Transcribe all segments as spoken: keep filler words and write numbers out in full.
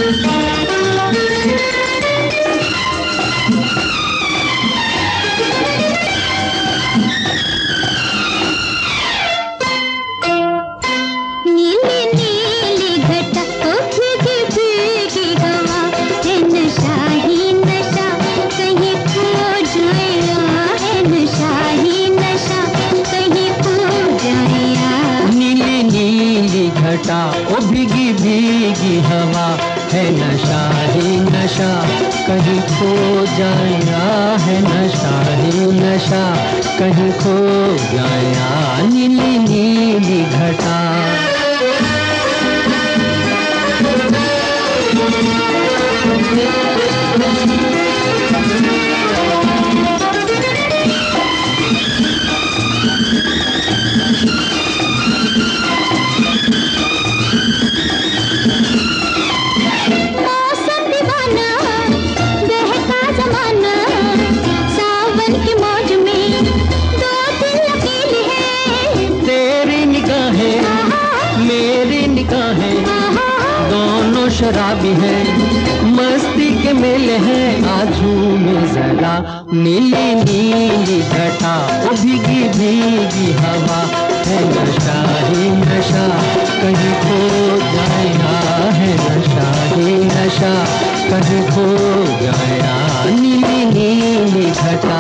घटा ओ भीगी भीगी हवा है नशा ही नशा, कहीं खो जाया है नशा ही नशा, कहीं खो जाया। नीली नीली घटा दोनों शराबी हैं, मस्ती के मेले हैं, आजू में जरा। नीली नीली घटा ओ भीगी भीगी हवा है नशा ही नशा, कहीं खो जाया है नशा ही नशा, कहीं खो जाया। नीली नीली घटा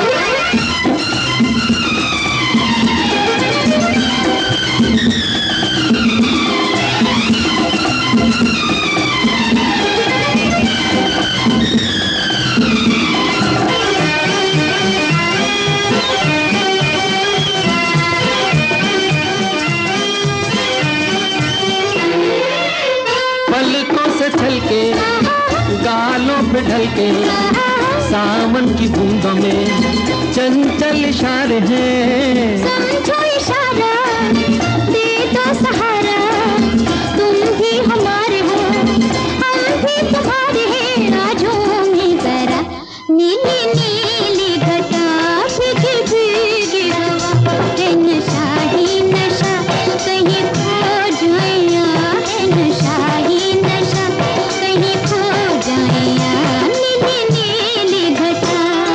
पलकों से छलके गालों पे ढलके, सावन की बूंदों में चंचल इशारे हैं। समझो इशारा दे दो सहारा, तुम भी हमारे हो हम भी तुम्हारे हैं, आजू में जरा। नीली नीली घटा भीगी भीगी हवा है नशा ही नशा, कहीं खो जाया है नशा ही नशा, कहीं खो जाया। नीली नीली घटा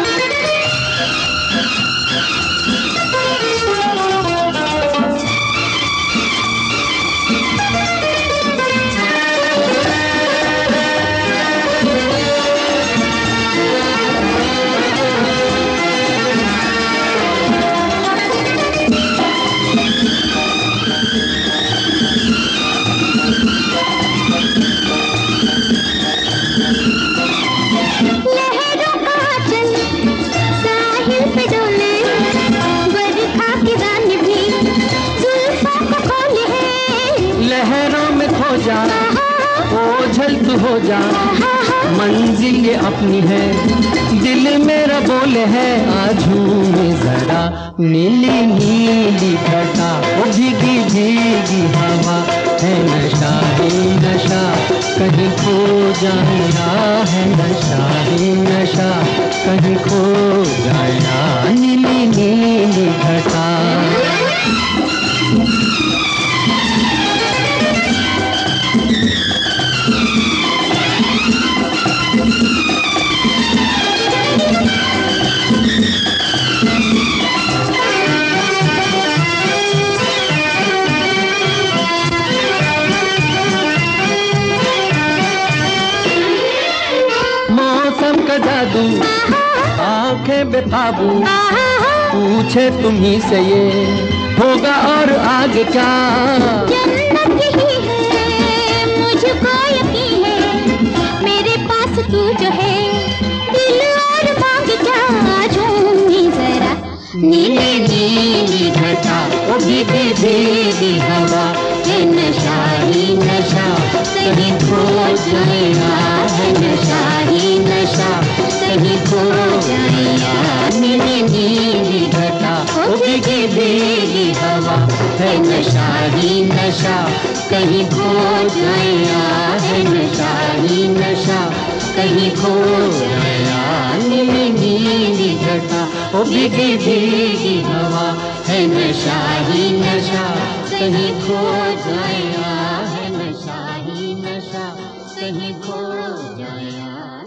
लहरों में खो जा, ओझल तू हो जा, मंजिल ये अपनी है, दिल मेरा बोले है, आजू में जरा। नीली नीली घटा ओ भीगी भीगी हवा है नशा ही नशा, कहीं खो जाया है नशा ही नशा, कहीं खो जाया। नीली नीली घटा मौसम का जादू आंखें बेकाबू, पूछे तुम्ही से ये होगा और आगे क्या। जन्नत यही है मुझको यकीन है, मेरे पास तू जो है, दिल और मांग क्या झूमी जरा। नीली नीली घटा ओ भीगी भीगी हवा है नशा ही नशा, कहीं खो जाया है नशा ही नशा, कहीं खो जाया। नीली नीली घटा ओ भीगी भीगी हवा है नशा ही नशा, कहीं खो जाया है नशा ही नशा, कहीं खो जाया। नीली नीली घटा ओ भीगी भीगी हवा है नशा ही नशा, कहीं खो जाया है नशा ही नशा, कहीं खो जाया